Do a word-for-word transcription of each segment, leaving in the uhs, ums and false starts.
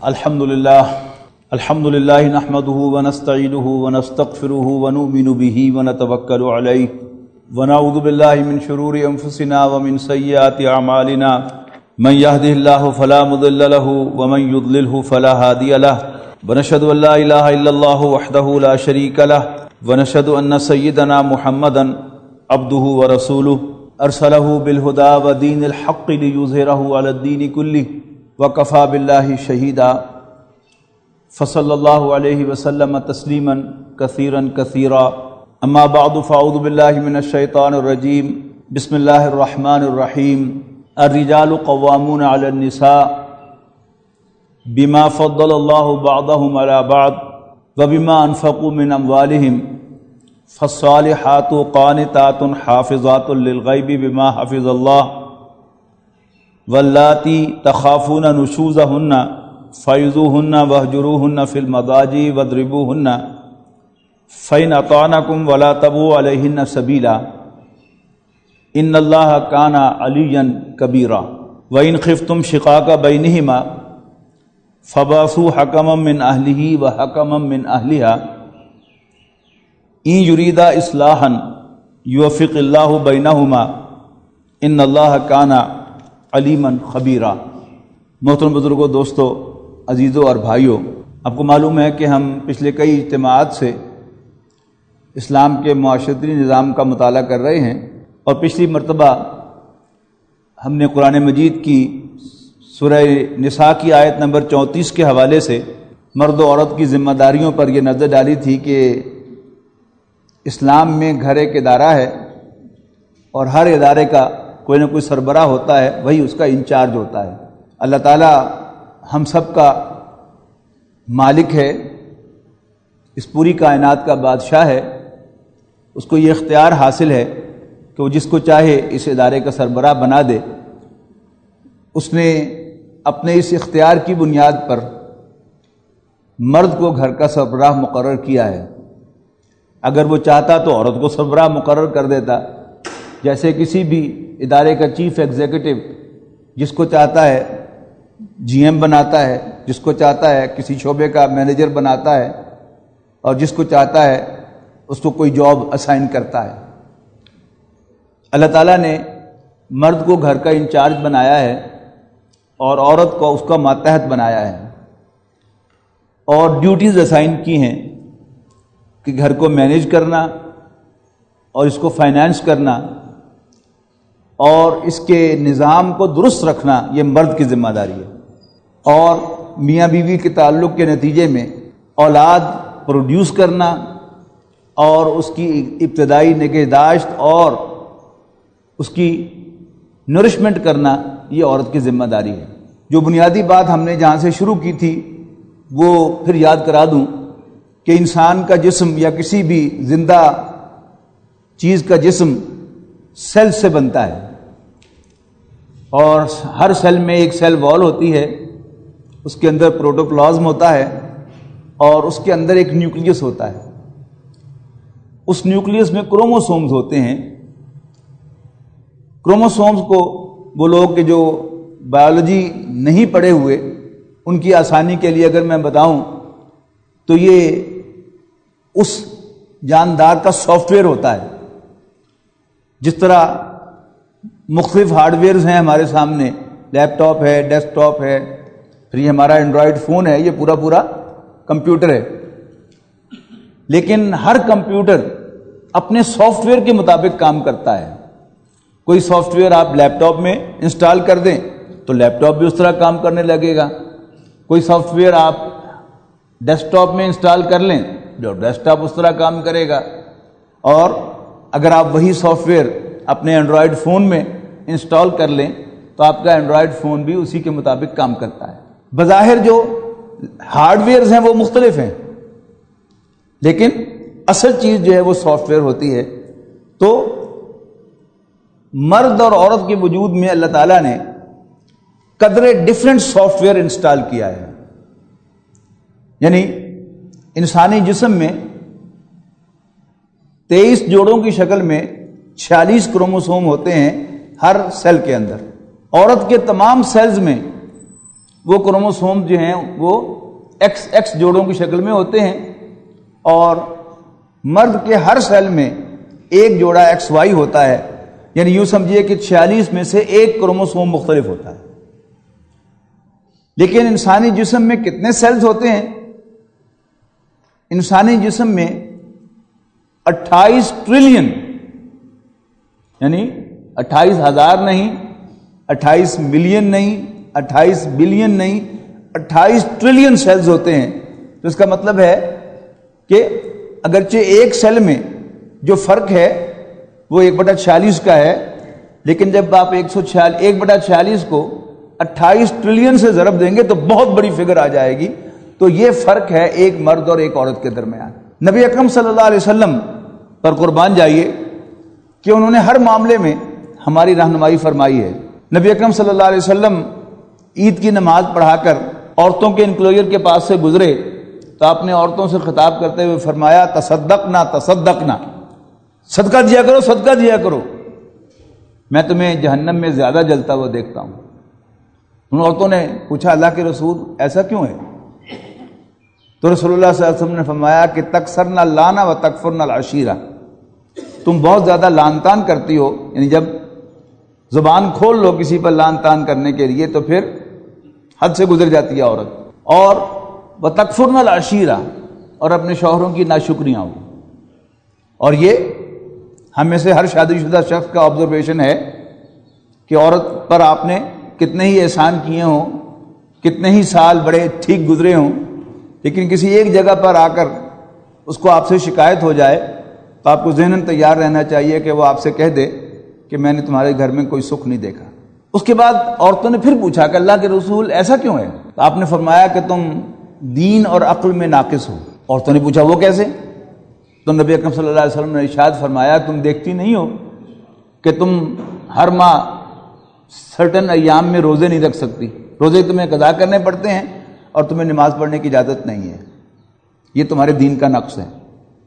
الحمد للہ الحمد للہ نحمده ونستعینه ونستغفره ونؤمن به ونتوکل علیہ ونعوذ باللہ من شرور انفسنا ومن سیئات اعمالنا من يهده الله فلا مضل له ومن يضلله فلا هادي له ونشهد ان لا اله الا الله وحده لا شريك له ونشهد ان سيدنا محمدا عبده ورسوله ارسله بالهدى ودين الحق ليظهره على الدين كله وکفا باللہ شہیدا فصلی اللہ علیہ وسلم تسلیما کثیرا کثیرا اما بعد فاعوذ باللہ من الشیطان الرجیم بسم اللہ الرحمن الرحیم الرجال قوامون علی النساء بما فضل اللہ بعضهم علی بعض وبما انفقوا من اموالهم فالصالحات قانتات حافظات للغیب بما حفظ اللہ واللاتی تخافون نشوزہن فعظوہن واہجروہن فی المضاجع واضربوہن فإن اطعنکم ولا تبغوا علیہن سبیلا ان اللہ کان علیا کبیرا وإن خفتم شقاق بینہما فبعثوا حکما من اہلہ وحکما من اہلہا ان یریدا اصلاحا یوفق اللہ بینہما ان اللہ کان علیماً خبیرہ۔ محترم بزرگوں، دوستو، عزیزوں اور بھائیوں، آپ کو معلوم ہے کہ ہم پچھلے کئی اجتماعات سے اسلام کے معاشرتی نظام کا مطالعہ کر رہے ہیں، اور پچھلی مرتبہ ہم نے قرآن مجید کی سورہ نساء کی آیت نمبر چونتیس کے حوالے سے مرد و عورت کی ذمہ داریوں پر یہ نظر ڈالی تھی کہ اسلام میں گھر ایک ادارہ ہے اور ہر ادارے کا کوئی نہ کوئی سربراہ ہوتا ہے، وہی اس کا انچارج ہوتا ہے۔ اللہ تعالیٰ ہم سب کا مالک ہے، اس پوری کائنات کا بادشاہ ہے، اس کو یہ اختیار حاصل ہے کہ وہ جس کو چاہے اس ادارے کا سربراہ بنا دے۔ اس نے اپنے اس اختیار کی بنیاد پر مرد کو گھر کا سربراہ مقرر کیا ہے۔ اگر وہ چاہتا تو عورت کو سربراہ مقرر کر دیتا، جیسے کسی بھی ادارے کا چیف ایگزیکٹو جس کو چاہتا ہے جی ایم بناتا ہے، جس کو چاہتا ہے کسی شعبے کا مینیجر بناتا ہے، اور جس کو چاہتا ہے اس کو کوئی جاب اسائن کرتا ہے۔ اللہ تعالیٰ نے مرد کو گھر کا انچارج بنایا ہے اور عورت کو اس کا ماتحت بنایا ہے، اور ڈیوٹیز اسائن کی ہیں کہ گھر کو مینیج کرنا اور اس کو فائنانس کرنا اور اس کے نظام کو درست رکھنا یہ مرد کی ذمہ داری ہے، اور میاں بیوی کے تعلق کے نتیجے میں اولاد پروڈیوس کرنا اور اس کی ابتدائی نگہداشت اور اس کی نرشمنٹ کرنا یہ عورت کی ذمہ داری ہے۔ جو بنیادی بات ہم نے جہاں سے شروع کی تھی وہ پھر یاد کرا دوں کہ انسان کا جسم یا کسی بھی زندہ چیز کا جسم سیل سے بنتا ہے، اور ہر سیل میں ایک سیل وال ہوتی ہے، اس کے اندر پروٹوپلازم ہوتا ہے، اور اس کے اندر ایک نیوکلیس ہوتا ہے۔ اس نیوکلیس میں کروموسومز ہوتے ہیں۔ کروموسومز کو وہ لوگ کہ جو بایولوجی نہیں پڑھے ہوئے، ان کی آسانی کے لیے اگر میں بتاؤں تو یہ اس جاندار کا سافٹ ویئر ہوتا ہے۔ جس طرح مختلف ہارڈ ویئرز ہیں ہمارے سامنے، لیپ ٹاپ ہے، ڈیسک ٹاپ ہے، پھر یہ ہمارا اینڈرائڈ فون ہے، یہ پورا پورا کمپیوٹر ہے، لیکن ہر کمپیوٹر اپنے سافٹ ویئر کے مطابق کام کرتا ہے۔ کوئی سافٹ ویئر آپ لیپ ٹاپ میں انسٹال کر دیں تو لیپ ٹاپ بھی اس طرح کام کرنے لگے گا، کوئی سافٹ ویئر آپ ڈیسک ٹاپ میں انسٹال کر لیں جو ڈیسک ٹاپ اس طرح کام کرے گا، اور اگر آپ وہی سافٹ ویئر اپنے اینڈرائڈ فون میں انسٹال کر لیں تو آپ کا اینڈرائڈ فون بھی اسی کے مطابق کام کرتا ہے۔ بظاہر جو ہارڈ ویئرز ہیں وہ مختلف ہیں، لیکن اصل چیز جو ہے وہ سافٹ ویئر ہوتی ہے۔ تو مرد اور عورت کے وجود میں اللہ تعالیٰ نے قدرے ڈفرینٹ سافٹ ویئر انسٹال کیا ہے، یعنی انسانی جسم میں تیئیس جوڑوں کی شکل میں چھیالیس کروموسوم ہوتے ہیں ہر سیل کے اندر۔ عورت کے تمام سیلز میں وہ کروموسوم جو ہیں وہ ایکس ایکس جوڑوں کی شکل میں ہوتے ہیں، اور مرد کے ہر سیل میں ایک جوڑا ایکس وائی ہوتا ہے، یعنی یوں سمجھیے کہ چھیالیس میں سے ایک کروموسوم مختلف ہوتا ہے۔ لیکن انسانی جسم میں کتنے سیلز ہوتے ہیں؟ انسانی جسم میں اٹھائیس ٹریلین، یعنی اٹھائیس ہزار نہیں، اٹھائیس ملین نہیں، اٹھائیس بلین نہیں، اٹھائیس ٹریلین سیلز ہوتے ہیں۔ تو اس کا مطلب ہے کہ اگرچہ ایک سیل میں جو فرق ہے وہ ایک بٹا چھیالیس کا ہے، لیکن جب آپ ایک سو چھیالیس ایک بٹا چھیالیس کو اٹھائیس ٹریلین سے ضرب دیں گے تو بہت بڑی فگر آ جائے گی۔ تو یہ فرق ہے ایک مرد اور ایک عورت کے درمیان۔ نبی اکرم صلی اللہ علیہ وسلم پر قربان جائیے کہ انہوں نے ہر معاملے میں ہماری رہنمائی فرمائی ہے۔ نبی اکرم صلی اللہ علیہ وسلم عید کی نماز پڑھا کر عورتوں کے انکلوجر کے پاس سے گزرے تو آپ نے عورتوں سے خطاب کرتے ہوئے فرمایا تصدقنا تصدقنا، صدقہ دیا کرو صدقہ دیا کرو، میں تمہیں جہنم میں زیادہ جلتا ہوا دیکھتا ہوں۔ ان عورتوں نے پوچھا اللہ کے رسول ایسا کیوں ہے؟ تو رسول اللہ صلی اللہ علیہ وسلم نے فرمایا کہ تکثرنا اللانا و تکفرنا العشیرہ، تم بہت زیادہ لان تان کرتی ہو، یعنی جب زبان کھول لو کسی پر لان تان کرنے کے لیے تو پھر حد سے گزر جاتی ہے عورت، اور وتکفرن العشیرہ، اور اپنے شوہروں کی ناشکریاں ہو۔ اور یہ ہم میں سے ہر شادی شدہ شخص کا آبزرویشن ہے کہ عورت پر آپ نے کتنے ہی احسان کیے ہوں، کتنے ہی سال بڑے ٹھیک گزرے ہوں، لیکن کسی ایک جگہ پر آ کر اس کو آپ سے شکایت ہو جائے تو آپ کو ذہناً تیار رہنا چاہیے کہ وہ آپ سے کہہ دے کہ میں نے تمہارے گھر میں کوئی سکھ نہیں دیکھا۔ اس کے بعد عورتوں نے پھر پوچھا کہ اللہ کے رسول ایسا کیوں ہے؟ تو آپ نے فرمایا کہ تم دین اور عقل میں ناقص ہو۔ عورتوں نے پوچھا وہ کیسے؟ تو نبی اکرم صلی اللہ علیہ وسلم نے ارشاد فرمایا تم دیکھتی نہیں ہو کہ تم ہر ماہ سرٹن ایام میں روزے نہیں رکھ سکتی، روزے تمہیں قضا کرنے پڑتے ہیں اور تمہیں نماز پڑھنے کی اجازت نہیں ہے، یہ تمہارے دین کا نقص ہے۔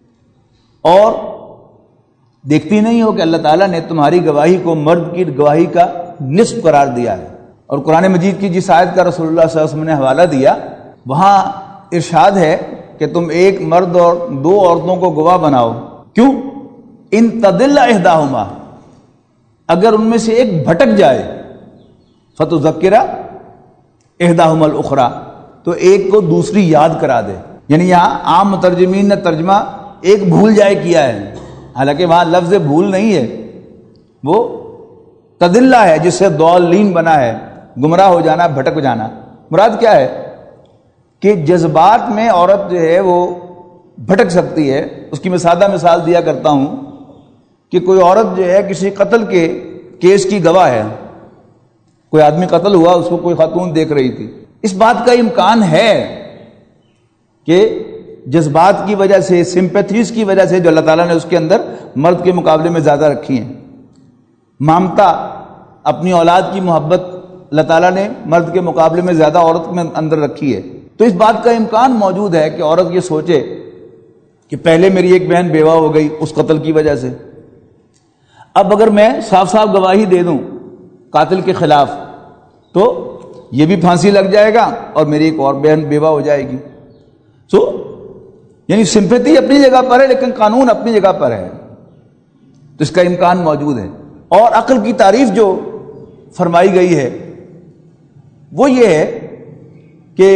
اور دیکھتی نہیں ہو کہ اللہ تعالیٰ نے تمہاری گواہی کو مرد کی گواہی کا نصف قرار دیا ہے۔ اور قرآن مجید کی جس آیت کا رسول اللہ صلی اللہ علیہ وسلم نے حوالہ دیا وہاں ارشاد ہے کہ تم ایک مرد اور دو عورتوں کو گواہ بناؤ۔ کیوں؟ ان تدل احداہما، اگر ان میں سے ایک بھٹک جائے، فتذکر احداہما الاخری، تو ایک کو دوسری یاد کرا دے۔ یعنی یہاں عام مترجمین نے ترجمہ ایک بھول جائے کیا ہے، حالانکہ وہاں لفظ بھول نہیں ہے، وہ تدلہ ہے جس سے ضالین بنا ہے، گمراہ ہو جانا، بھٹک جانا۔ مراد کیا ہے کہ جذبات میں عورت جو ہے وہ بھٹک سکتی ہے۔ اس کی میں سادہ مثال دیا کرتا ہوں کہ کوئی عورت جو ہے کسی قتل کے کیس کی گواہ ہے، کوئی آدمی قتل ہوا، اس کو کوئی خاتون دیکھ رہی تھی، اس بات کا امکان ہے کہ جذبات کی وجہ سے، سمپیتھیز کی وجہ سے جو اللہ تعالیٰ نے اس کے اندر مرد کے مقابلے میں زیادہ رکھی ہیں، مامتا، اپنی اولاد کی محبت اللہ تعالیٰ نے مرد کے مقابلے میں زیادہ عورت میں اندر رکھی ہے، تو اس بات کا امکان موجود ہے کہ عورت یہ سوچے کہ پہلے میری ایک بہن بیوہ ہو گئی اس قتل کی وجہ سے، اب اگر میں صاف صاف گواہی دے دوں قاتل کے خلاف تو یہ بھی پھانسی لگ جائے گا اور میری ایک اور بہن بیوہ ہو جائے گی۔ سو یعنی سمپیتی اپنی جگہ پر ہے لیکن قانون اپنی جگہ پر ہے، تو اس کا امکان موجود ہے۔ اور عقل کی تعریف جو فرمائی گئی ہے وہ یہ ہے کہ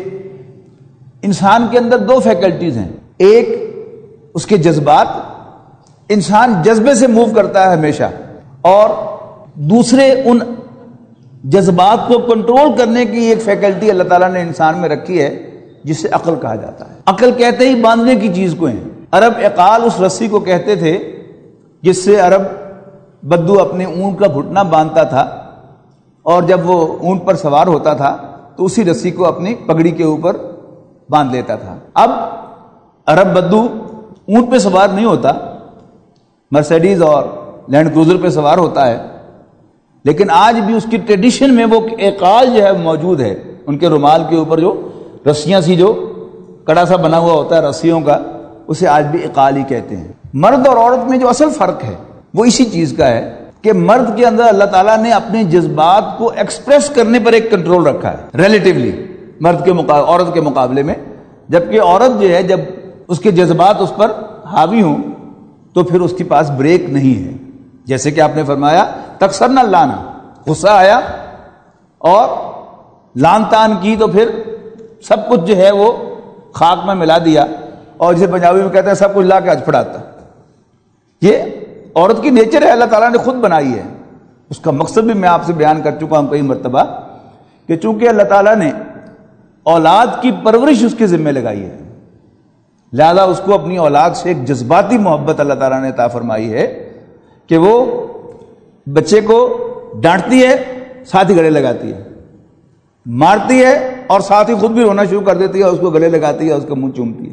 انسان کے اندر دو فیکلٹیز ہیں، ایک اس کے جذبات، انسان جذبے سے موو کرتا ہے ہمیشہ، اور دوسرے ان جذبات کو کنٹرول کرنے کی ایک فیکلٹی اللہ تعالیٰ نے انسان میں رکھی ہے جسے عقل کہا جاتا ہے۔ عقل کہتے ہی باندھنے کی چیز کو ہیں۔ عرب اقال اس رسی کو کہتے تھے جس سے عرب بدو اپنے اونٹ کا گھٹنا باندھتا تھا، اور جب وہ اونٹ پر سوار ہوتا تھا تو اسی رسی کو اپنی پگڑی کے اوپر باندھ لیتا تھا۔ اب عرب بدو اونٹ پہ سوار نہیں ہوتا، مرسیڈیز اور لینڈ کروزر پہ سوار ہوتا ہے، لیکن آج بھی اس کی ٹریڈیشن میں وہ اقال جو ہے موجود ہے۔ ان کے رومال کے اوپر جو رسیاں سی، جو کڑا سا بنا ہوا ہوتا ہے رسیوں کا، اسے آج بھی اقال ہی کہتے ہیں۔ مرد اور عورت میں جو اصل فرق ہے وہ اسی چیز کا ہے کہ مرد کے اندر اللہ تعالیٰ نے اپنے جذبات کو ایکسپریس کرنے پر ایک کنٹرول رکھا ہے ریلیٹیولی مرد کے مقابلے عورت کے مقابلے میں، جبکہ عورت جو ہے جب اس کے جذبات اس پر حاوی ہوں تو پھر اس کے پاس بریک نہیں ہے. جیسے کہ آپ نے فرمایا تکسر نہ لانا، غصہ آیا اور لان تان کی تو پھر سب کچھ جو ہے وہ خاک میں ملا دیا، اور جسے پنجابی میں کہتے ہیں سب کچھ لا کے اج پڑاتا. یہ عورت کی نیچر ہے، اللہ تعالیٰ نے خود بنائی ہے. اس کا مقصد بھی میں آپ سے بیان کر چکا ہوں کئی مرتبہ کہ چونکہ اللہ تعالیٰ نے اولاد کی پرورش اس کے ذمہ لگائی ہے، لہذا اس کو اپنی اولاد سے ایک جذباتی محبت اللہ تعالیٰ نے عطا فرمائی ہے کہ وہ بچے کو ڈانٹتی ہے ساتھ ہی گلے لگاتی ہے، مارتی ہے اور ساتھ ہی خود بھی رونا شروع کر دیتی ہے، اس کو گلے لگاتی ہے، اس کا منہ چومتی ہے.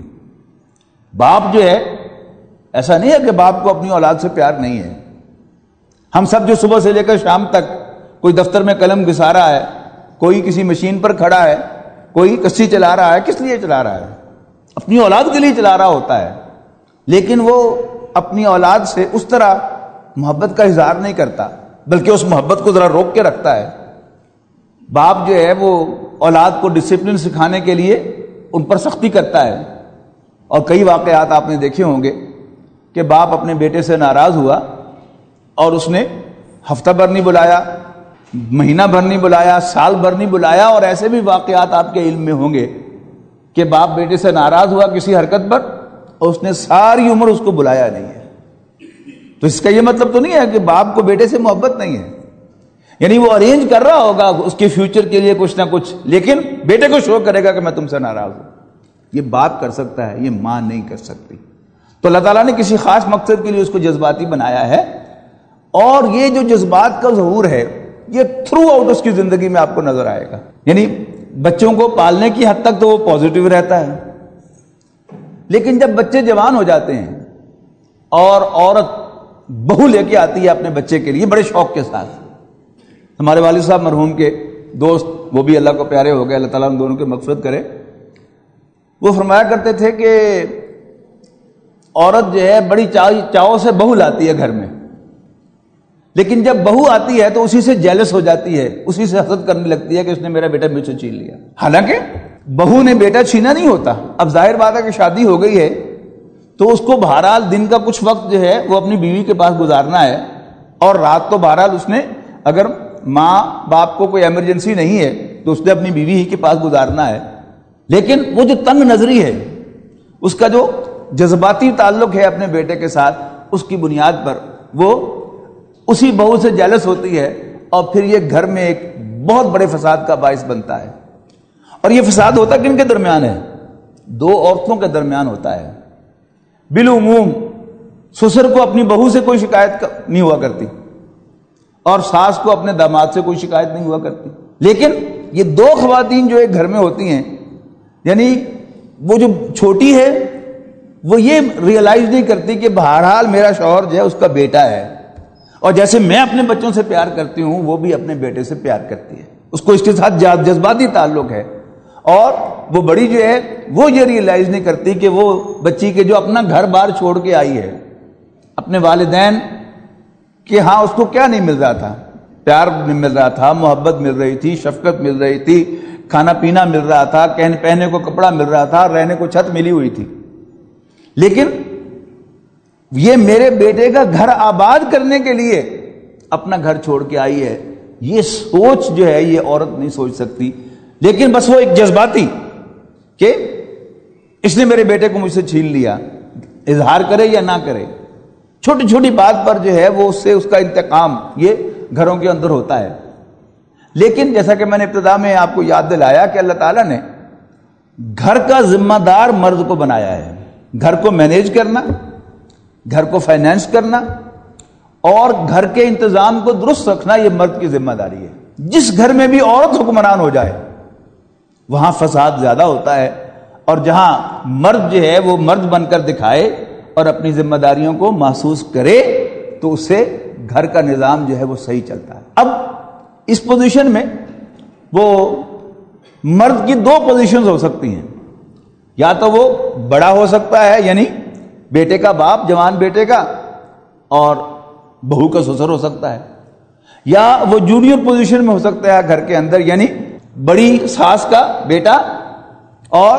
باپ جو ہے ایسا نہیں ہے کہ باپ کو اپنی اولاد سے پیار نہیں ہے. ہم سب جو صبح سے لے کر شام تک کوئی دفتر میں قلم گھسا رہا ہے، کوئی کسی مشین پر کھڑا ہے، کوئی کشتی چلا رہا ہے، کس لیے چلا رہا ہے؟ اپنی اولاد کے لیے چلا رہا ہوتا ہے، لیکن وہ اپنی اولاد سے اس طرح محبت کا اظہار نہیں کرتا، بلکہ اس محبت کو ذرا روک کے رکھتا ہے. باپ جو ہے وہ اولاد کو ڈسپلن سکھانے کے لیے ان پر سختی کرتا ہے، اور کئی واقعات آپ نے دیکھے ہوں گے کہ باپ اپنے بیٹے سے ناراض ہوا اور اس نے ہفتہ بھر نہیں بلایا، مہینہ بھر نہیں بلایا، سال بھر نہیں بلایا. اور ایسے بھی واقعات آپ کے علم میں ہوں گے کہ باپ بیٹے سے ناراض ہوا کسی حرکت پر اور اس نے ساری عمر اس کو بلایا نہیں ہے. تو اس کا یہ مطلب تو نہیں ہے کہ باپ کو بیٹے سے محبت نہیں ہے، یعنی وہ ارینج کر رہا ہوگا اس کے فیوچر کے لیے کچھ نہ کچھ، لیکن بیٹے کو شو کرے گا کہ میں تم سے ناراض ہوں. یہ باپ کر سکتا ہے، یہ ماں نہیں کر سکتی. تو اللہ تعالیٰ نے کسی خاص مقصد کے لیے اس کو جذباتی بنایا ہے، اور یہ جو جذبات کا ظہور ہے یہ تھرو آؤٹ اس کی زندگی میں آپ کو نظر آئے گا. یعنی بچوں کو پالنے کی حد تک تو وہ پازیٹیو رہتا ہے، لیکن جب بچے جوان ہو جاتے ہیں اور عورت بہو لے کے آتی ہے اپنے بچے کے لیے بڑے شوق کے ساتھ. ہمارے والد صاحب مرحوم کے دوست، وہ بھی اللہ کو پیارے ہو گئے، اللہ تعالیٰ ان دونوں کے مغفرت کرے، وہ فرمایا کرتے تھے کہ عورت جو ہے بڑی چاؤ سے بہو لاتی ہے گھر میں، لیکن جب بہو آتی ہے تو اسی سے جیلس ہو جاتی ہے، اسی سے حسد کرنے لگتی ہے کہ اس نے میرا بیٹا مجھ سے چھین لیا. حالانکہ بہو نے بیٹا چھینا نہیں ہوتا. اب ظاہر بات ہے کہ شادی ہو گئی ہے تو اس کو بہرحال دن کا کچھ وقت جو ہے وہ اپنی بیوی کے پاس گزارنا ہے، اور رات تو بہرحال اس نے اگر ماں باپ کو کوئی ایمرجنسی نہیں ہے تو اس نے اپنی بیوی ہی کے پاس گزارنا ہے. لیکن وہ جو تنگ نظری ہے، اس کا جو جذباتی تعلق ہے اپنے بیٹے کے ساتھ، اس کی بنیاد پر وہ اسی بہو سے جیلس ہوتی ہے، اور پھر یہ گھر میں ایک بہت بڑے فساد کا باعث بنتا ہے. اور یہ فساد ہوتا کن کے درمیان ہے؟ دو عورتوں کے درمیان ہوتا ہے. بالعموم سسر کو اپنی بہو سے کوئی شکایت نہیں ہوا کرتی، اور ساس کو اپنے داماد سے کوئی شکایت نہیں ہوا کرتی. لیکن یہ دو خواتین جو ایک گھر میں ہوتی ہیں، یعنی وہ جو چھوٹی ہے وہ یہ ریئلائز نہیں کرتی کہ بہرحال میرا شوہر جو ہے اس کا بیٹا ہے، اور جیسے میں اپنے بچوں سے پیار کرتی ہوں وہ بھی اپنے بیٹے سے پیار کرتی ہے. اس کو اس کے ساتھ جذباتی تعلق ہے. اور وہ بڑی جو ہے وہ یہ ریئلائز نہیں کرتی کہ وہ بچی کے جو اپنا گھر بار چھوڑ کے آئی ہے، اپنے والدین کہ ہاں اس کو کیا نہیں مل رہا تھا؟ پیار مل رہا تھا، محبت مل رہی تھی، شفقت مل رہی تھی، کھانا پینا مل رہا تھا، پہننے کو کپڑا مل رہا تھا، رہنے کو چھت ملی ہوئی تھی. لیکن یہ میرے بیٹے کا گھر آباد کرنے کے لیے اپنا گھر چھوڑ کے آئی ہے، یہ سوچ جو ہے یہ عورت نہیں سوچ سکتی. لیکن بس وہ ایک جذباتی کہ اس نے میرے بیٹے کو مجھ سے چھین لیا، اظہار کرے یا نہ کرے، چھوٹی چھوٹی بات پر جو ہے وہ اس سے اس کا انتقام یہ گھروں کے اندر ہوتا ہے. لیکن جیسا کہ میں نے ابتدا میں آپ کو یاد دلایا کہ اللہ تعالیٰ نے گھر کا ذمہ دار مرد کو بنایا ہے. گھر کو مینیج کرنا، گھر کو فائنینس کرنا اور گھر کے انتظام کو درست رکھنا یہ مرد کی ذمہ داری ہے. جس گھر میں بھی عورت حکمران ہو جائے وہاں فساد زیادہ ہوتا ہے، اور جہاں مرد جو ہے وہ مرد بن کر دکھائے اور اپنی ذمہ داریوں کو محسوس کرے تو اس سے گھر کا نظام جو ہے وہ صحیح چلتا ہے. اب اس پوزیشن میں وہ مرد کی دو پوزیشنز ہو سکتی ہیں. یا تو وہ بڑا ہو سکتا ہے، یعنی بیٹے کا باپ، جوان بیٹے کا، اور بہو کا سسر ہو سکتا ہے، یا وہ جونیئر پوزیشن میں ہو سکتا ہے گھر کے اندر، یعنی بڑی ساس کا بیٹا، اور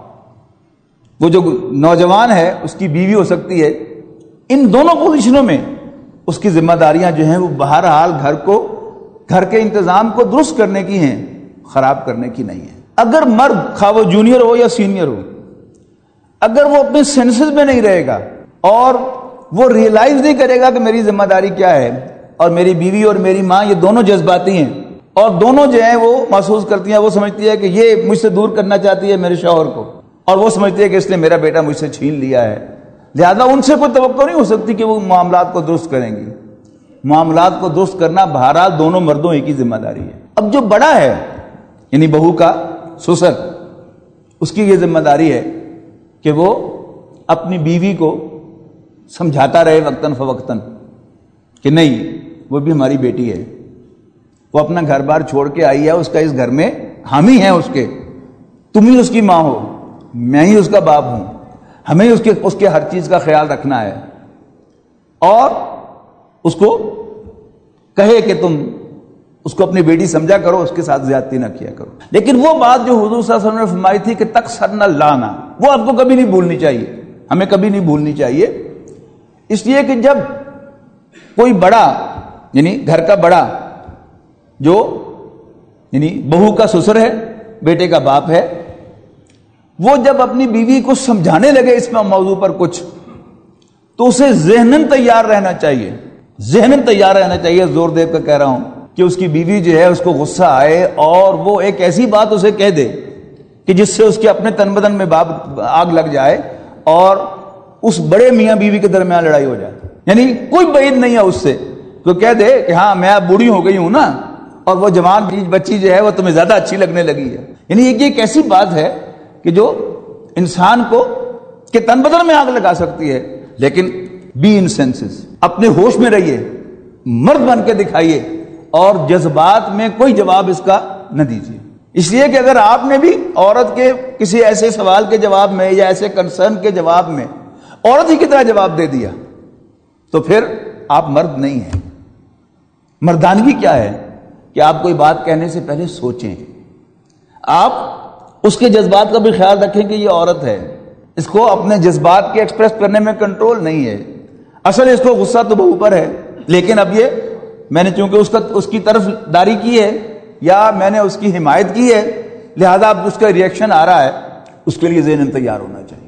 وہ جو نوجوان ہے اس کی بیوی ہو سکتی ہے۔ ان دونوں پوزیشنوں میں اس کی ذمہ داریاں جو ہیں وہ بہرحال گھر کو، گھر کے انتظام کو درست کرنے کی ہیں، خراب کرنے کی نہیں ہے۔ اگر مرد خواہ وہ جونیئر ہو یا سینئر ہو، اگر وہ اپنے سینسز میں نہیں رہے گا اور وہ ریئلائز نہیں کرے گا کہ میری ذمہ داری کیا ہے، اور میری بیوی اور میری ماں یہ دونوں جذباتی ہیں، اور دونوں جو ہیں وہ محسوس کرتی ہیں، وہ سمجھتی ہے کہ یہ مجھ سے دور کرنا چاہتی ہے میرے شوہر کو، اور وہ سمجھتی ہے کہ اس نے میرا بیٹا مجھ سے چھین لیا ہے، لہذا ان سے کوئی توقع نہیں ہو سکتی کہ وہ معاملات کو درست کریں گی۔ معاملات کو درست کرنا بہرحال دونوں مردوں ہی کی ذمہ داری ہے۔ اب جو بڑا ہے یعنی بہو کا سسر، اس کی یہ ذمہ داری ہے کہ وہ اپنی بیوی کو سمجھاتا رہے وقتاً فوقتاً کہ نہیں وہ بھی ہماری بیٹی ہے، وہ اپنا گھر بار چھوڑ کے آئی ہے، اس کا اس گھر میں حامی ہے، اس کے تم ہی اس کی ماں ہو، میں ہی اس کا باپ ہوں، ہمیں اس کے اس کے ہر چیز کا خیال رکھنا ہے، اور اس کو کہے کہ تم اس کو اپنی بیٹی سمجھا کرو، اس کے ساتھ زیادتی نہ کیا کرو۔ لیکن وہ بات جو حضور صلی اللہ علیہ وسلم نے فرمائی تھی کہ تکسرنا لانا، وہ آپ کو کبھی نہیں بھولنی چاہیے، ہمیں کبھی نہیں بھولنی چاہیے، اس لیے کہ جب کوئی بڑا یعنی گھر کا بڑا جو یعنی بہو کا سسر ہے، بیٹے کا باپ ہے، وہ جب اپنی بیوی کو سمجھانے لگے اس میں موضوع پر کچھ، تو اسے ذہناً تیار رہنا چاہیے، ذہناً تیار رہنا چاہیے، زور دے کر کہہ رہا ہوں کہ اس کی بیوی جو ہے اس کو غصہ آئے اور وہ ایک ایسی بات اسے کہہ دے کہ جس سے اس کے اپنے تن بدن میں آگ لگ جائے اور اس بڑے میاں بیوی کے درمیان لڑائی ہو جائے۔ یعنی کوئی بعید نہیں ہے اس سے تو کہہ دے کہ ہاں میں اب بوڑھی ہو گئی ہوں نا، اور وہ جوان بچی جو ہے وہ تمہیں زیادہ اچھی لگنے لگی ہے۔ یعنی یہ ایک ایسی بات ہے کہ جو انسان کو کے تن بدن میں آگ لگا سکتی ہے، لیکن بی ان سینسز، اپنے ہوش میں رہیے، مرد بن کے دکھائیے، اور جذبات میں کوئی جواب اس کا نہ دیجیے۔ اس لیے کہ اگر آپ نے بھی عورت کے کسی ایسے سوال کے جواب میں یا ایسے کنسرن کے جواب میں عورت ہی کی طرح جواب دے دیا تو پھر آپ مرد نہیں ہیں۔ مردانگی کیا ہے کہ آپ کوئی بات کہنے سے پہلے سوچیں، آپ اس کے جذبات کا بھی خیال رکھیں کہ یہ عورت ہے، اس کو اپنے جذبات کے ایکسپریس کرنے میں کنٹرول نہیں ہے، اصل اس کو غصہ تو بہو پر ہے، لیکن اب یہ میں نے چونکہ اس کا اس کی طرف داری کی ہے یا میں نے اس کی حمایت کی ہے، لہذا اب اس کا ریئیکشن آ رہا ہے، اس کے لیے ذہن تیار ہونا چاہیے۔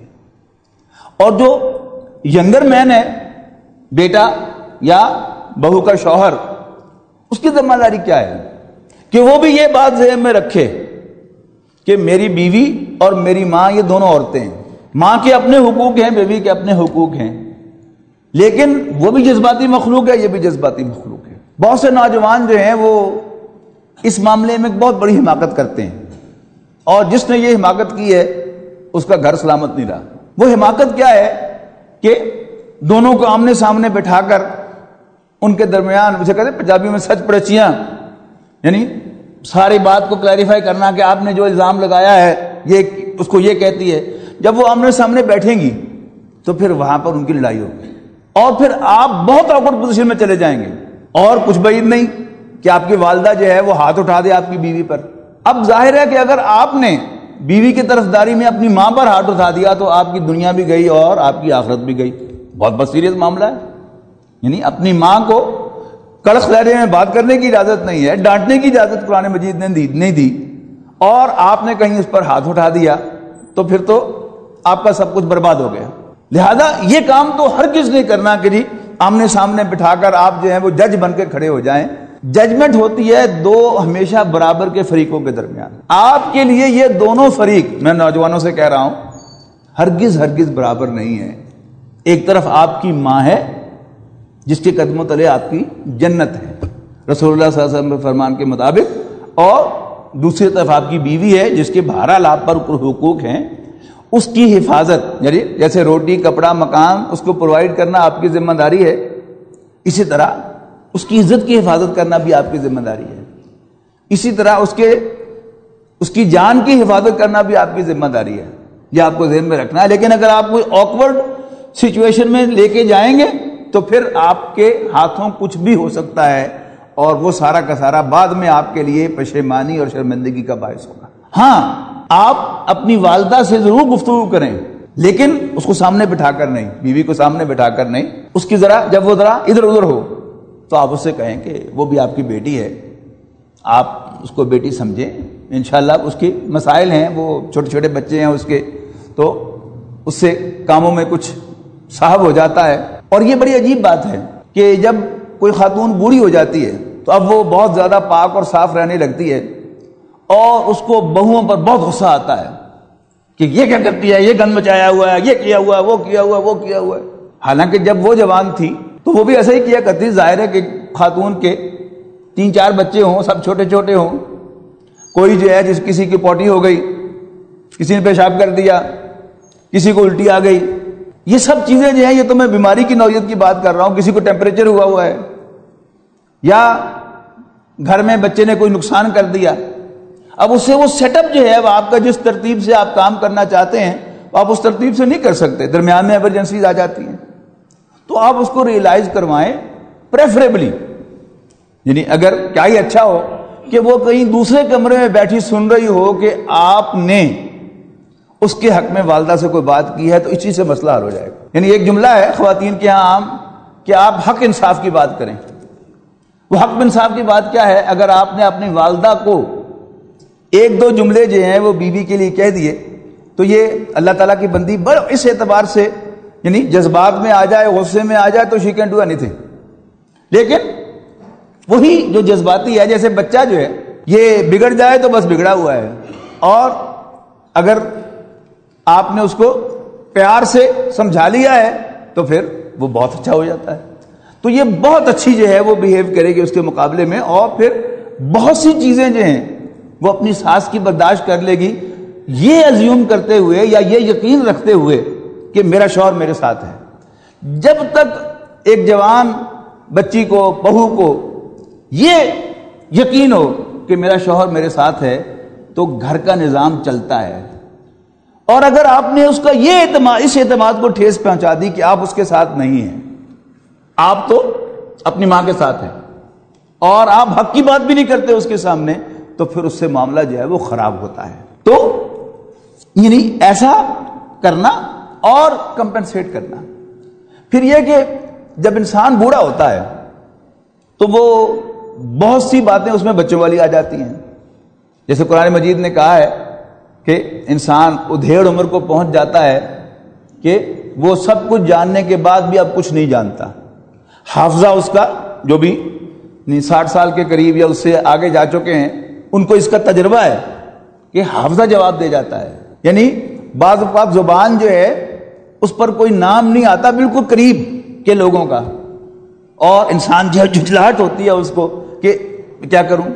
اور جو ینگر مین ہے، بیٹا یا بہو کا شوہر، اس کی ذمہ داری کیا ہے کہ وہ بھی یہ بات ذہن میں رکھے کہ میری بیوی اور میری ماں یہ دونوں عورتیں ہیں، ماں کے اپنے حقوق ہیں، بیوی کے اپنے حقوق ہیں، لیکن وہ بھی جذباتی مخلوق ہے، یہ بھی جذباتی مخلوق ہے۔ بہت سے نوجوان جو ہیں وہ اس معاملے میں بہت بڑی حماقت کرتے ہیں، اور جس نے یہ حماقت کی ہے اس کا گھر سلامت نہیں رہا۔ وہ حماقت کیا ہے کہ دونوں کو آمنے سامنے بٹھا کر ان کے درمیان، اسے کہتے ہیں پنجابی میں سچ پڑچیاں، یعنی ساری بات کو کلیریفائی کرنا کہ آپ نے جو الزام لگایا ہے یہ اس کو یہ کہتی ہے۔ جب وہ آمنے سامنے بیٹھیں گی تو پھر وہاں پر ان کی لڑائی ہوگی، اور پھر آپ بہت آکورڈ پوزیشن میں چلے جائیں گے، اور کچھ بعید نہیں کہ آپ کی والدہ جو ہے وہ ہاتھ اٹھا دے آپ کی بیوی پر۔ اب ظاہر ہے کہ اگر آپ نے بیوی کی طرفداری میں اپنی ماں پر ہاتھ اٹھا دیا تو آپ کی دنیا بھی گئی اور آپ کی آخرت بھی گئی۔ بہت بہت سیریس معاملہ ہے، یعنی اپنی ماں کو کڑک لہجے میں بات کرنے کی اجازت نہیں ہے، ڈانٹنے کی اجازت قرآن مجید نے دی نہیں دی، اور آپ نے کہیں اس پر ہاتھ اٹھا دیا تو پھر تو آپ کا سب کچھ برباد ہو گیا۔ لہذا یہ کام تو ہر کس نہیں کرنا کہ جی آمنے سامنے بٹھا کر آپ جو ہیں وہ جج بن کے کھڑے ہو جائیں۔ ججمنٹ ہوتی ہے دو ہمیشہ برابر کے فریقوں کے درمیان۔ آپ کے لیے یہ دونوں فریق، میں نوجوانوں سے کہہ رہا ہوں، ہرگز ہرگز برابر نہیں ہے۔ ایک طرف آپ کی ماں ہے جس کے قدموں تلے آپ کی جنت ہے رسول اللہ صلی اللہ علیہ وسلم کے فرمان کے مطابق، اور دوسری طرف آپ کی بیوی ہے جس کے بہرحال آپ پر حقوق ہیں، اس کی حفاظت، یعنی جیسے روٹی کپڑا مکان اس کو پرووائڈ کرنا آپ کی ذمہ داری ہے، اسی طرح اس کی عزت کی حفاظت کرنا بھی آپ کی ذمہ داری ہے، اسی طرح اس کے اس کی جان کی حفاظت کرنا بھی آپ کی ذمہ داری ہے، یہ آپ کو ذہن میں رکھنا ہے۔ لیکن اگر آپ کوئی آکورڈ سچویشن میں لے کے جائیں گے تو پھر آپ کے ہاتھوں کچھ بھی ہو سکتا ہے اور وہ سارا کا سارا بعد میں آپ کے لیے پشیمانی اور شرمندگی کا باعث ہوگا۔ ہاں، آپ اپنی والدہ سے ضرور گفتگو کریں، لیکن اس کو سامنے بٹھا کر نہیں، بیوی کو سامنے بٹھا کر نہیں، اس کی ذرا جب وہ ذرا ادھر ادھر ہو تو آپ اس سے کہیں کہ وہ بھی آپ کی بیٹی ہے، آپ اس کو بیٹی سمجھیں، انشاءاللہ اس کی مسائل ہیں، وہ چھوٹے چھوٹے بچے ہیں اس کے، تو اس سے کاموں میں کچھ صاحب ہو جاتا ہے۔ اور یہ بڑی عجیب بات ہے کہ جب کوئی خاتون بوڑھی ہو جاتی ہے تو اب وہ بہت زیادہ پاک اور صاف رہنے لگتی ہے اور اس کو بہوؤں پر بہت غصہ آتا ہے کہ یہ کیا کرتی ہے، یہ گند مچایا ہوا ہے، یہ کیا ہوا ہے، وہ کیا ہوا ہے، وہ کیا ہوا ہے۔ حالانکہ جب وہ جوان تھی تو وہ بھی ایسا ہی کیا کرتی۔ ظاہر ہے کہ خاتون کے تین چار بچے ہوں، سب چھوٹے چھوٹے ہوں، کوئی جو ہے جس کسی کی پوٹی ہو گئی، کسی نے پیشاب کر دیا، کسی کو الٹی آ گئی، یہ سب چیزیں جو ہیں، یہ تو میں بیماری کی نوعیت کی بات کر رہا ہوں، کسی کو ٹیمپریچر ہوا ہوا ہے، یا گھر میں بچے نے کوئی نقصان کر دیا، اب اس سے وہ سیٹ اپ جو ہے وہ آپ کا جس ترتیب سے آپ کام کرنا چاہتے ہیں آپ اس ترتیب سے نہیں کر سکتے، درمیان میں ایمرجنسیز آ جاتی ہیں، تو آپ اس کو ریئلائز کروائیں پریفریبلی، یعنی اگر کیا ہی اچھا ہو کہ وہ کہیں دوسرے کمرے میں بیٹھی سن رہی ہو کہ آپ نے اس کے حق میں والدہ سے کوئی بات کی ہے، تو اسی سے مسئلہ حل ہو جائے گا۔ یعنی ایک جملہ ہے خواتین کے ہاں عام کہ آپ حق انصاف کی بات کریں۔ وہ حق انصاف کی بات کیا ہے؟ اگر آپ نے اپنی والدہ کو ایک دو جملے جو ہیں وہ بیوی کے لیے کہہ دیے تو یہ اللہ تعالیٰ کی بندی بڑا اس اعتبار سے، یعنی جذبات میں آ جائے، غصے میں آ جائے تو شی کین ڈو اینی تھنگ، لیکن وہی جو جذباتی ہے، جیسے بچہ جو ہے یہ بگڑ جائے تو بس بگڑا ہوا ہے، اور اگر آپ نے اس کو پیار سے سمجھا لیا ہے تو پھر وہ بہت اچھا ہو جاتا ہے۔ تو یہ بہت اچھی جو ہے وہ بیہیو کرے گی اس کے مقابلے میں، اور پھر بہت سی چیزیں جو ہیں وہ اپنی ساس کی برداشت کر لے گی، یہ ازیوم کرتے ہوئے یا یہ یقین رکھتے ہوئے کہ میرا شوہر میرے ساتھ ہے۔ جب تک ایک جوان بچی کو، بہو کو یہ یقین ہو کہ میرا شوہر میرے ساتھ ہے تو گھر کا نظام چلتا ہے۔ اور اگر آپ نے اس کا یہ اعتماد، اس اعتماد کو ٹھیس پہنچا دی کہ آپ اس کے ساتھ نہیں ہیں، آپ تو اپنی ماں کے ساتھ ہیں اور آپ حق کی بات بھی نہیں کرتے اس کے سامنے، تو پھر اس سے معاملہ جو ہے وہ خراب ہوتا ہے۔ تو یعنی ایسا کرنا اور کمپنسیٹ کرنا۔ پھر یہ کہ جب انسان بوڑھا ہوتا ہے تو وہ بہت سی باتیں اس میں بچوں والی آ جاتی ہیں، جیسے قرآن مجید نے کہا ہے کہ انسان ادھیڑ عمر کو پہنچ جاتا ہے کہ وہ سب کچھ جاننے کے بعد بھی اب کچھ نہیں جانتا۔ حافظہ اس کا جو بھی ساٹھ سال کے قریب یا اس سے آگے جا چکے ہیں ان کو اس کا تجربہ ہے کہ حافظہ جواب دے جاتا ہے، یعنی بعض اوقات زبان جو ہے اس پر کوئی نام نہیں آتا بالکل قریب کے لوگوں کا، اور انسان جو ہے جھجلاہٹ ہوتی ہے اس کو کہ کیا کروں،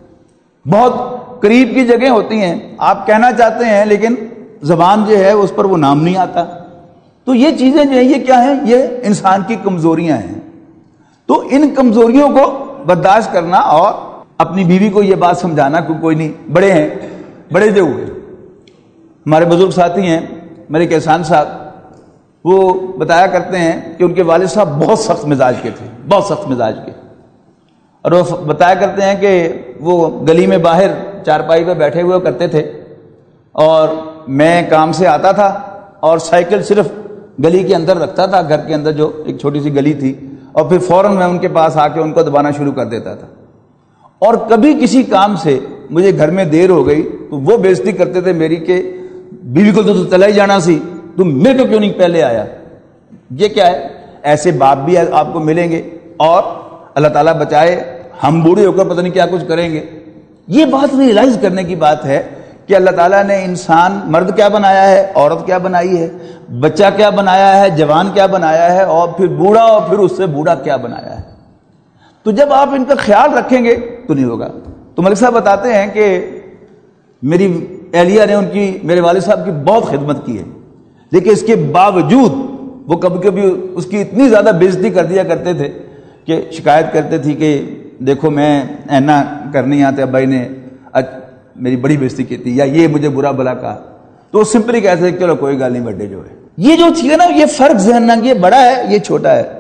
بہت قریب کی جگہ ہوتی ہیں، آپ کہنا چاہتے ہیں لیکن زبان جو ہے اس پر وہ نام نہیں آتا۔ تو یہ چیزیں جو ہیں یہ کیا ہیں؟ یہ انسان کی کمزوریاں ہیں۔ تو ان کمزوریوں کو برداشت کرنا اور اپنی بیوی کو یہ بات سمجھانا کہ کوئی نہیں، بڑے ہیں، بڑے جو ہوئے۔ ہمارے بزرگ ساتھی ہیں میرے احسان صاحب، وہ بتایا کرتے ہیں کہ ان کے والد صاحب بہت سخت مزاج کے تھے، بہت سخت مزاج کے، اور وہ بتایا کرتے ہیں کہ وہ گلی میں باہر چارپائی پہ بیٹھے ہوئے کرتے تھے، اور میں کام سے آتا تھا اور سائیکل صرف گلی کے اندر رکھتا تھا، گھر کے اندر جو ایک چھوٹی سی گلی تھی، اور پھر فوراً میں ان کے پاس آ کے ان کو دبانا شروع کر دیتا تھا۔ اور کبھی کسی کام سے مجھے گھر میں دیر ہو گئی تو وہ بے عزتی کرتے تھے میری کہ بیوی کو تو تو چلا ہی جانا سی، تم میرے کو کیوں نہیں پہلے آیا۔ یہ کیا ہے؟ ایسے باپ بھی آپ کو ملیں گے، اور اللہ تعالیٰ بچائے ہم بوڑھے ہو کر پتہ نہیں کیا کچھ کریں گے۔ یہ بات ریئلائز کرنے کی بات ہے کہ اللہ تعالیٰ نے انسان مرد کیا بنایا ہے، عورت کیا بنائی ہے، بچہ کیا بنایا ہے، جوان کیا بنایا ہے، اور پھر بوڑھا، اور پھر اس سے بوڑھا کیا بنایا ہے۔ تو جب آپ ان کا خیال رکھیں گے تو نہیں ہوگا۔ تو ملک صاحب بتاتے ہیں کہ میری اہلیہ نے ان کی، میرے والد صاحب کی بہت خدمت کی ہے، لیکن اس کے باوجود وہ کبھی کبھی اس کی اتنی زیادہ بے عزتی کر دیا کرتے تھے کہ شکایت کرتے تھی کہ دیکھو میں اینا کرنی آتے ابائی نے میری بڑی بے عزتی کی تھی، یا یہ مجھے برا بلا کہا، تو سمپلی کہتے ہیں چلو کوئی گل نہیں بڑے جو ہے۔ یہ جو تھی نا، یہ فرق ذہن نہ، یہ بڑا ہے یہ چھوٹا ہے،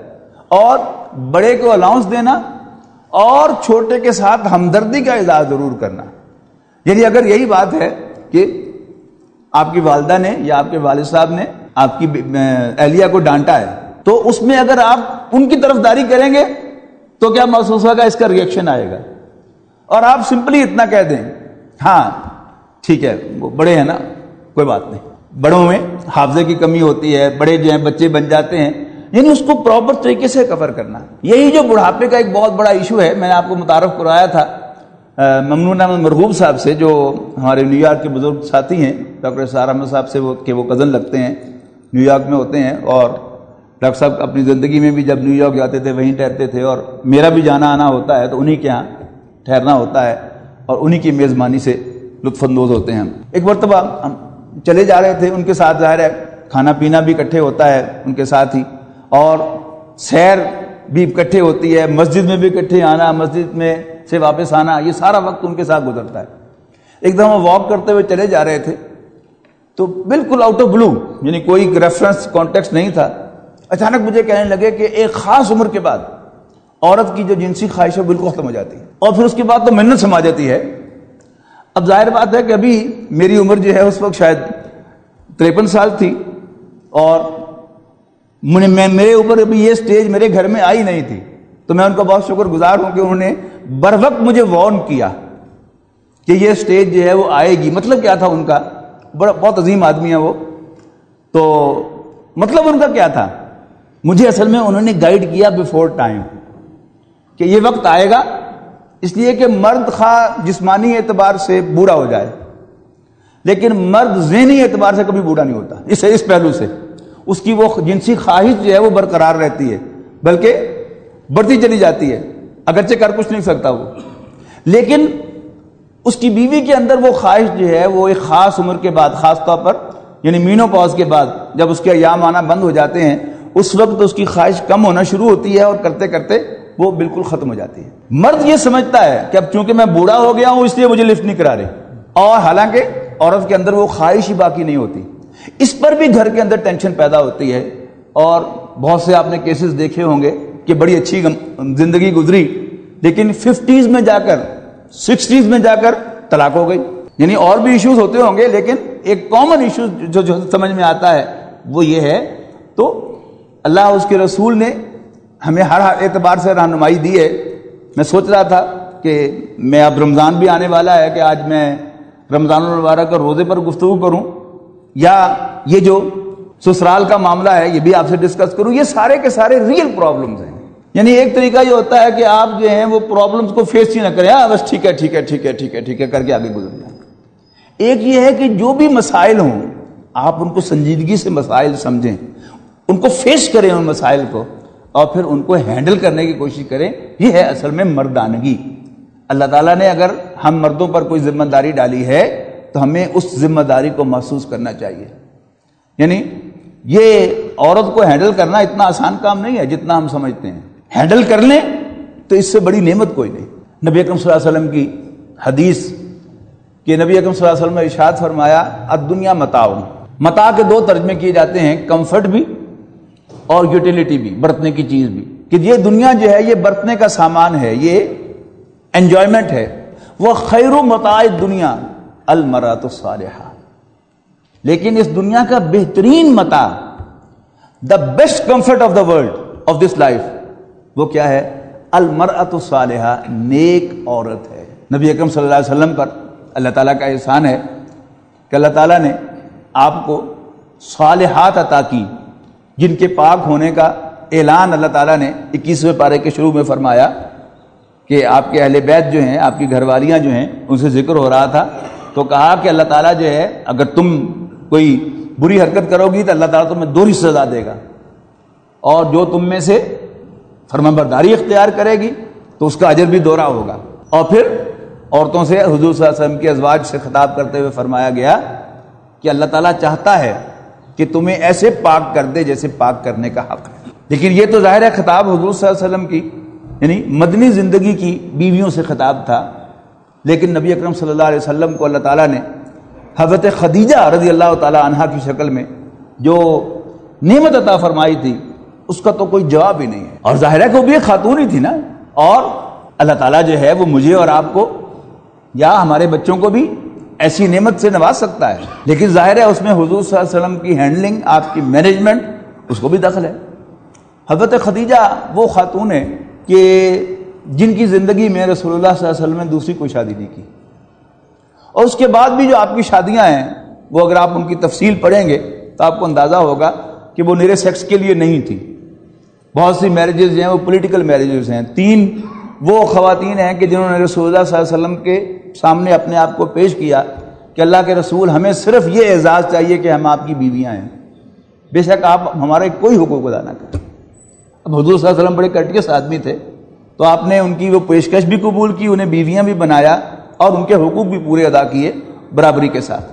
اور بڑے کو الاؤنس دینا اور چھوٹے کے ساتھ ہمدردی کا اظہار ضرور کرنا. یعنی اگر یہی بات ہے کہ آپ کی والدہ نے یا آپ کے والد صاحب نے آپ کی اہلیہ کو ڈانٹا ہے تو اس میں اگر آپ ان کی طرفداری کریں گے تو کیا محسوس ہوگا؟ اس کا ریئیکشن آئے گا. اور آپ سمپلی اتنا کہہ دیں ہاں ٹھیک ہے وہ بڑے ہیں نا کوئی بات نہیں. بڑوں میں حافظے کی کمی ہوتی ہے, بڑے جو ہیں بچے بن جاتے ہیں, یعنی اس کو پراپر طریقے سے کور کرنا. یہی جو بڑھاپے کا ایک بہت بڑا ایشو ہے, میں نے آپ کو متعارف کروایا تھا ممنون احمد مرغوب صاحب سے جو ہمارے نیو یارک کے بزرگ ساتھی ہیں, ڈاکٹر اسرار احمد صاحب سے وہ کہ وہ کزن لگتے ہیں, نیو یارک میں ہوتے ہیں, اور ڈاکٹر صاحب اپنی زندگی میں بھی جب نیو یارک جاتے تھے وہیں ٹھہرتے تھے, اور میرا بھی جانا آنا ہوتا ہے تو انہی کے یہاں ٹھہرنا ہوتا ہے اور انہی کی میزبانی سے لطف اندوز ہوتے ہیں. ایک مرتبہ ہم چلے جا رہے تھے ان کے ساتھ, ظاہر ہے کھانا پینا بھی اکٹھے ہوتا ہے ان کے ساتھ ہی, اور سیر بھی اکٹھے ہوتی ہے, مسجد میں بھی اکٹھے آنا, مسجد میں سے واپس آنا, یہ سارا وقت ان کے ساتھ گزرتا ہے. ایک دم ہم واک کرتے ہوئے چلے جا رہے تھے تو بالکل آؤٹ آف بلو, یعنی کوئی ریفرنس کانٹیکسٹ نہیں تھا, اچانک مجھے کہنے لگے کہ ایک خاص عمر کے بعد عورت کی جو جنسی خواہش ہے بالکل ختم ہو جاتی ہے اور پھر اس کے بعد تو منت سما جاتی ہے. اب ظاہر بات ہے کہ ابھی میری عمر جو ہے اس وقت شاید تریپن سال تھی, اور میں میرے اوپر ابھی یہ سٹیج میرے گھر میں آئی نہیں تھی, تو میں ان کا بہت شکر گزار ہوں کہ انہوں نے بر وقت مجھے وارن کیا کہ یہ سٹیج جو ہے وہ آئے گی. مطلب کیا تھا ان کا, بڑا بہت عظیم آدمی ہے وہ, تو مطلب ان کا کیا تھا, مجھے اصل میں انہوں نے گائیڈ کیا بیفور ٹائم کہ یہ وقت آئے گا, اس لیے کہ مرد خواہ جسمانی اعتبار سے بوڑھا ہو جائے لیکن مرد ذہنی اعتبار سے کبھی بوڑھا نہیں ہوتا. اس اس پہلو سے اس کی وہ جنسی خواہش جو ہے وہ برقرار رہتی ہے, بلکہ بڑھتی چلی جاتی ہے, اگرچہ کر کچھ نہیں سکتا وہ, لیکن اس کی بیوی کے اندر وہ خواہش جو ہے وہ ایک خاص عمر کے بعد, خاص طور پر یعنی مینوپاز کے بعد جب اس کے ایام آنا بند ہو جاتے ہیں, اس وقت اس کی خواہش کم ہونا شروع ہوتی ہے اور کرتے کرتے وہ بالکل ختم ہو جاتی ہے. مرد یہ سمجھتا ہے کہ اب چونکہ میں بوڑھا ہو گیا ہوں اس لیے مجھے لفٹ نہیں کرا رہے, اور حالانکہ عورت کے اندر وہ خواہش ہی باقی نہیں ہوتی. اس پر بھی گھر کے اندر ٹینشن پیدا ہوتی ہے, اور بہت سے آپ نے کیسز دیکھے ہوں گے کہ بڑی اچھی زندگی گزری لیکن ففٹیز میں جا کر سکسٹیز میں جا کر طلاق ہو گئی. یعنی اور بھی ایشوز ہوتے ہوں گے لیکن ایک کامن ایشو جو, جو سمجھ میں آتا ہے وہ یہ ہے. تو اللہ اس کے رسول نے ہمیں ہر اعتبار سے رہنمائی دی ہے. میں سوچ رہا تھا کہ میں اب رمضان بھی آنے والا ہے کہ آج میں رمضان المبارک اور روزے پر گفتگو کروں, یا یہ جو سسرال کا معاملہ ہے یہ بھی آپ سے ڈسکس کروں. یہ سارے کے سارے ریئل پرابلمز ہیں. یعنی ایک طریقہ یہ ہوتا ہے کہ آپ جو ہیں وہ پرابلمز کو فیس ہی نہ کریں, ہاں بس ٹھیک ہے ٹھیک ہے ٹھیک ہے ٹھیک ہے ٹھیک ہے کر کے آگے گزر جائیں. ایک یہ ہے کہ جو بھی مسائل ہوں آپ ان کو سنجیدگی سے مسائل سمجھیں, ان کو فیس کریں ان مسائل کو, اور پھر ان کو ہینڈل کرنے کی کوشش کریں. یہ ہے اصل میں مردانگی. اللہ تعالیٰ نے اگر ہم مردوں پر کوئی ذمہ داری ڈالی ہے تو ہمیں اس ذمہ داری کو محسوس کرنا چاہیے. یعنی یہ عورت کو ہینڈل کرنا اتنا آسان کام نہیں ہے جتنا ہم سمجھتے ہیں. ہینڈل کر لیں تو اس سے بڑی نعمت کوئی نہیں. نبی اکرم صلی اللہ علیہ وسلم کی حدیث کہ نبی اکرم صلی اللہ علیہ وسلم نے ارشاد فرمایا الدنیا متاع. متاع کے دو ترجمے کیے جاتے ہیں, کمفرٹ بھی اور یوٹیلیٹی بھی, برتنے کی چیز بھی, کہ یہ دنیا جو ہے یہ برتنے کا سامان ہے, یہ انجوائمنٹ ہے. وہ خیر متاع دنیا المرأۃ الصالحہ, لیکن اس دنیا کا بہترین متاع, the best comfort of the world of this life, وہ کیا ہے؟ المرأۃ الصالحہ, نیک عورت ہے. نبی اکرم صلی اللہ علیہ وسلم پر اللہ تعالیٰ کا احسان ہے کہ اللہ تعالیٰ نے آپ کو صالحات عطا کی, جن کے پاک ہونے کا اعلان اللہ تعالیٰ نے اکیسویں پارے کے شروع میں فرمایا کہ آپ کے اہل بیت جو ہیں, آپ کی گھر والیاں جو ہیں, ان سے ذکر ہو رہا تھا. تو کہا کہ اللہ تعالیٰ جو ہے اگر تم کوئی بری حرکت کرو گی تو اللہ تعالیٰ تمہیں دوہری سزا دے گا, اور جو تم میں سے فرمانبرداری اختیار کرے گی تو اس کا اجر بھی دوہرا ہوگا. اور پھر عورتوں سے حضور صلی اللہ علیہ وسلم کے ازواج سے خطاب کرتے ہوئے فرمایا گیا کہ اللہ تعالیٰ چاہتا ہے کہ تمہیں ایسے پاک کر دے جیسے پاک کرنے کا حق ہے. لیکن یہ تو ظاہر ہے خطاب حضور صلی اللہ علیہ وسلم کی یعنی مدنی زندگی کی بیویوں سے خطاب تھا, لیکن نبی اکرم صلی اللہ علیہ وسلم کو اللہ تعالیٰ نے حضرت خدیجہ رضی اللہ تعالیٰ عنہا کی شکل میں جو نعمت عطا فرمائی تھی اس کا تو کوئی جواب ہی نہیں ہے. اور ظاہر ہے کہ وہ بھی ایک خاتون ہی تھی نا. اور اللہ تعالیٰ جو ہے وہ مجھے اور آپ کو یا ہمارے بچوں کو بھی ایسی نعمت سے نواز سکتا ہے، لیکن ظاہر ہے اس میں حضور صلی اللہ علیہ وسلم کی ہینڈلنگ، آپ کی مینجمنٹ، اس کو بھی دخل ہے. حضرت خدیجہ وہ خاتون ہے کہ جن کی زندگی میں رسول اللہ صلی اللہ علیہ وسلم نے دوسری کوئی شادی نہیں کی، اور اس کے بعد بھی جو آپ کی شادیاں ہیں وہ اگر آپ ان کی تفصیل پڑھیں گے تو آپ کو اندازہ ہوگا کہ وہ نرے سیکس کے لیے نہیں تھی. بہت سی میرجز جو ہیں وہ پولیٹیکل میرجز ہیں. تین وہ خواتین ہیں کہ جنہوں نے رسول اللہ صلی اللہ علیہ وسلم کے سامنے اپنے آپ کو پیش کیا کہ اللہ کے رسول ہمیں صرف یہ اعزاز چاہیے کہ ہم آپ کی بیویاں ہیں، بے شک آپ ہمارے کوئی حقوق ادا نہ کریں. اب حضور صلی اللہ علیہ وسلم بڑے کٹیس آدمی تھے تو آپ نے ان کی وہ پیشکش بھی قبول کی، انہیں بیویاں بھی بنایا اور ان کے حقوق بھی پورے ادا کیے برابری کے ساتھ.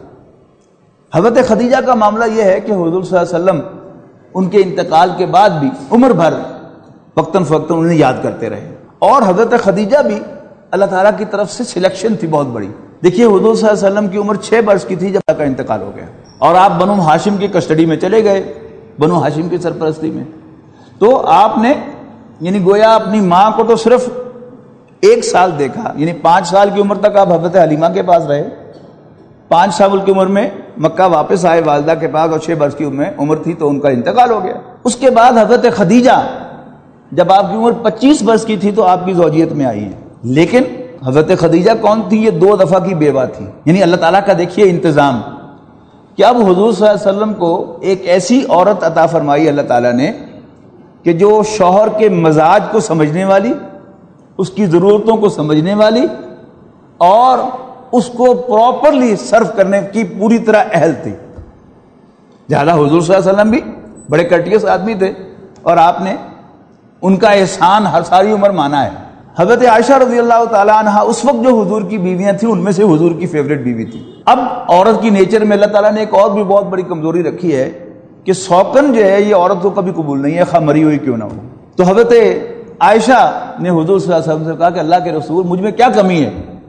حضرت خدیجہ کا معاملہ یہ ہے کہ حضور صلی اللہ علیہ وسلم ان کے انتقال کے بعد بھی عمر بھر وقتاً فوقتاً انہیں یاد کرتے رہے. اور حضرت خدیجہ بھی اللہ تعالیٰ کی طرف سے سلیکشن تھی بہت بڑی. دیکھیے حضور صلی اللہ علیہ وسلم کی عمر چھ برس کی تھی جب آپ کا انتقال ہو گیا، اور آپ بنو ہاشم کی کسٹڈی میں چلے گئے، بنو ہاشم کی سرپرستی میں. تو آپ نے یعنی گویا اپنی ماں کو تو صرف ایک سال دیکھا، یعنی پانچ سال کی عمر تک آپ حضرت حلیمہ کے پاس رہے. پانچ سال کی عمر میں مکہ واپس آئے والدہ کے پاس، اور چھ برس کی عمر تھی تو ان کا انتقال ہو گیا. اس کے بعد حضرت خدیجہ جب آپ کی عمر پچیس برس کی تھی تو آپ کی زوجیت میں آئی ہیں. لیکن حضرت خدیجہ کون تھی؟ یہ دو دفعہ کی بیوہ تھی. یعنی اللہ تعالیٰ کا دیکھیے انتظام کہ اب حضور صلی اللہ علیہ وسلم کو ایک ایسی عورت عطا فرمائی اللہ تعالیٰ نے کہ جو شوہر کے مزاج کو سمجھنے والی، اس کی ضرورتوں کو سمجھنے والی اور اس کو پراپرلی سرو کرنے کی پوری طرح اہل تھی. لہٰذا حضور صلی اللہ علیہ وسلم بھی بڑے کٹیس آدمی تھے اور آپ نے ان کا احسان ہر ساری عمر مانا ہے. حضرت عائشہ رضی اللہ تعالیٰ عنہ اس وقت جو حضور کی بیویاں تھیں ان میں سے حضور کی فیوریٹ بیوی تھی. اب عورت کی نیچر میں اللہ تعالیٰ نے ایک اور بھی بہت بڑی کمزوری رکھی ہے کہ سوکن جو ہے یہ عورت کو کبھی قبول نہیں ہے، خواہ مری ہوئی کیوں نہ ہو. تو حضرت عائشہ نے حضور صلی اللہ علیہ وسلم سے کہا کہ اللہ کے رسول مجھ میں کیا کمی ہے؟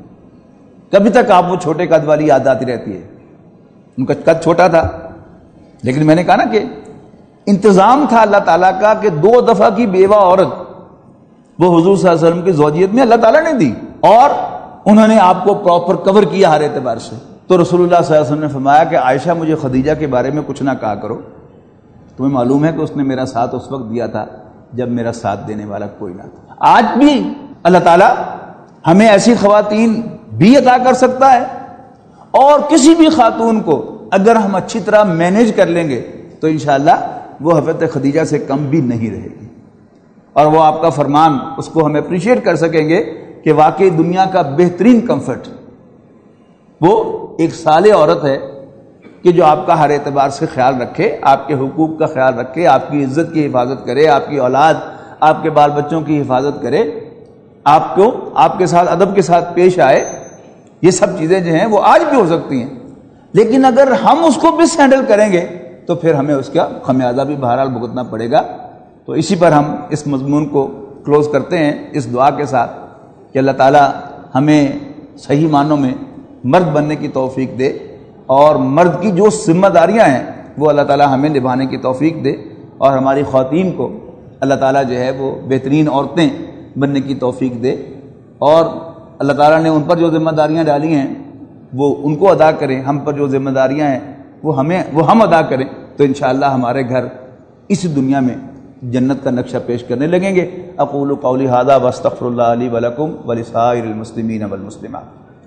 کبھی تک آپ وہ چھوٹے قد والی یاد آتی رہتی ہے. ان کا قد چھوٹا تھا، لیکن میں نے کہا نا کہ انتظام تھا اللہ تعالیٰ کا کہ دو دفعہ کی بیوہ عورت وہ حضور صلی اللہ علیہ وسلم کی زوجیت میں اللہ تعالیٰ نے دی، اور انہوں نے آپ کو پراپر کور کیا ہر اعتبار سے. تو رسول اللہ صلی اللہ علیہ وسلم نے فرمایا کہ عائشہ مجھے خدیجہ کے بارے میں کچھ نہ کہا کرو، تمہیں معلوم ہے کہ اس نے میرا ساتھ اس وقت دیا تھا جب میرا ساتھ دینے والا کوئی نہ تھا. آج بھی اللہ تعالیٰ ہمیں ایسی خواتین بھی عطا کر سکتا ہے، اور کسی بھی خاتون کو اگر ہم اچھی طرح مینیج کر لیں گے تو انشاءاللہ وہ حضرت خدیجہ سے کم بھی نہیں رہے گی، اور وہ آپ کا فرمان اس کو ہم اپریشیٹ کر سکیں گے کہ واقعی دنیا کا بہترین کمفرٹ وہ ایک صالح عورت ہے کہ جو آپ کا ہر اعتبار سے خیال رکھے، آپ کے حقوق کا خیال رکھے، آپ کی عزت کی حفاظت کرے، آپ کی اولاد، آپ کے بال بچوں کی حفاظت کرے، آپ کو آپ کے ساتھ ادب کے ساتھ پیش آئے. یہ سب چیزیں جو ہیں وہ آج بھی ہو سکتی ہیں، لیکن اگر ہم اس کو مس ہینڈل کریں گے تو پھر ہمیں اس کا خمیازہ بھی بہرحال بھگتنا پڑے گا. تو اسی پر ہم اس مضمون کو کلوز کرتے ہیں اس دعا کے ساتھ کہ اللہ تعالیٰ ہمیں صحیح معنوں میں مرد بننے کی توفیق دے، اور مرد کی جو ذمہ داریاں ہیں وہ اللہ تعالیٰ ہمیں نبھانے کی توفیق دے، اور ہماری خواتین کو اللہ تعالیٰ جو ہے وہ بہترین عورتیں بننے کی توفیق دے، اور اللہ تعالیٰ نے ان پر جو ذمہ داریاں ڈالی ہیں وہ ان کو ادا کریں، ہم پر جو ذمہ داریاں ہیں وہ ہمیں وہ ہم ادا کریں، تو انشاءاللہ ہمارے گھر اس دنیا میں جنت کا نقشہ پیش کرنے لگیں گے. اقول قولی ھذا واستغفر اللہ لی ولکم ولسائر المسلمین والمسلمات.